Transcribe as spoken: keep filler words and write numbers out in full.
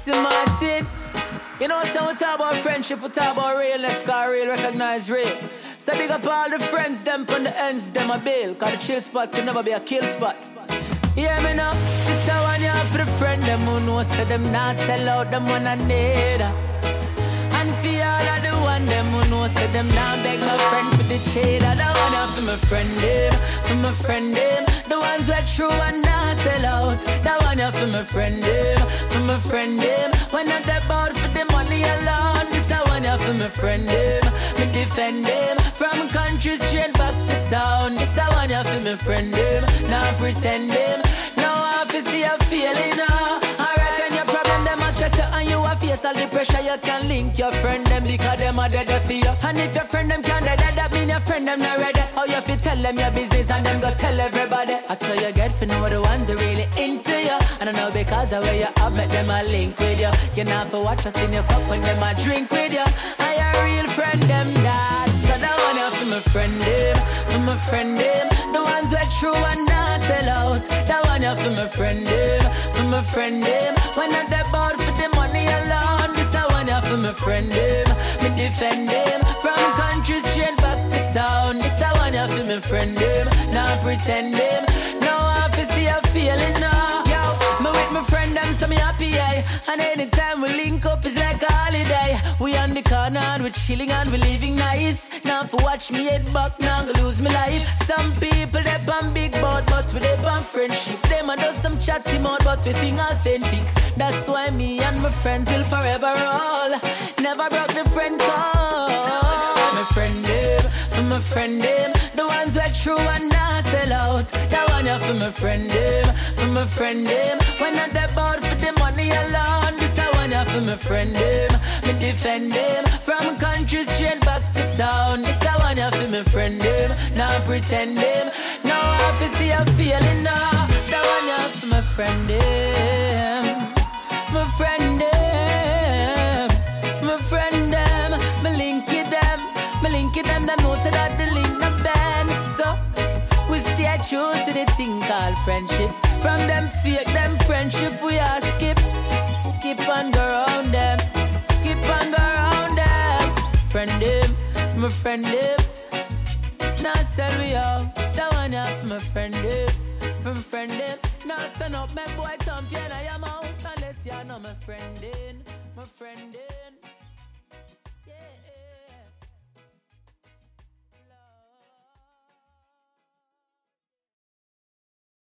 Mister Martin. You know, so we talk about friendship, we talk about realness, cause real recognize real. So big up all the friends, them on the ends, them a bail. Cause the chill spot can never be a kill spot. Hear me now, this is one you have for the friend, them who know, so them not sell out, them one I need. And for all of the one, them who know, so them not beg my friend for the shade. I don't want to for my friend, them, for my friend, them. The ones who are true and not sell out. That one you for my friend, them, for my friend, them. When not about for the money alone. This I want you for my friend, them. Me defend them from country straight back to town. This I want you for my friend, them. Not pretend them. No half is see a feeling now. Alright, when your problem them a stress you and you a face all the pressure, you can link your friend them because them are dead for you. And if your friend them can't dead, that mean your friend them not ready. How you fi tell them your business and them go tell everybody. I saw you get for know the ones who really into you. And I know because of where you have met them a link with you. You not for watch what's in your cup when them a drink with you. I a real friend them that. So that one you for my friend them, for my friend them. The ones who are true and not sell out. That one you for my friend them, for my friend them. When not about for the money alone. This I want you for my friend them. Me defend them from country straight back to town. This I want you for my friend them. Not pretend them. No half is see a feeling now. Yo, me with my friend them so me happy, yeah. And anytime we link up it's like a holiday. We on the corner and we chilling and we living nice. Now for watch me head back, now go lose my life. Some people they on big boat, but we they on friendship. Them and do some chatty mode, but we think authentic. That's why me and my friends will forever roll. Never broke the friend code. My friend them, for my friend them. The ones who are true and not sell out. That one you for my friend them, for my friend them. When not about for the money alone. This I want you for my friend them. Me defend them from country straight back to town. This I want you for my friend them. Not pretend them. Now I fi see a feeling now. That one you for my friend them. My friend them. My friend them. Me link it them. Me link it them. Them know say that the link not bend. So we stay true to the thing called friendship. From them fake them friendship we are skip. Skip and go round them. Skip and go round them. Friend them. My friend them. Now sell we out. That one off my friend them. From friend them. Now stand up, make boy thump you and I am out. Unless you know my friend then. My friend then.